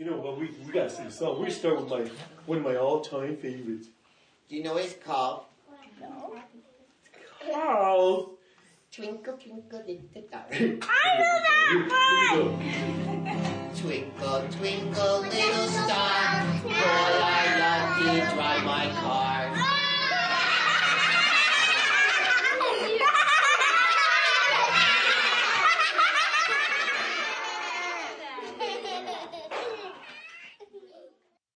You know what? We gotta sing a song. We start with one of my all-time favorites. Do you know what it's called? No. Called Twinkle, Twinkle, Little Star. I know that one! Twinkle, twinkle, little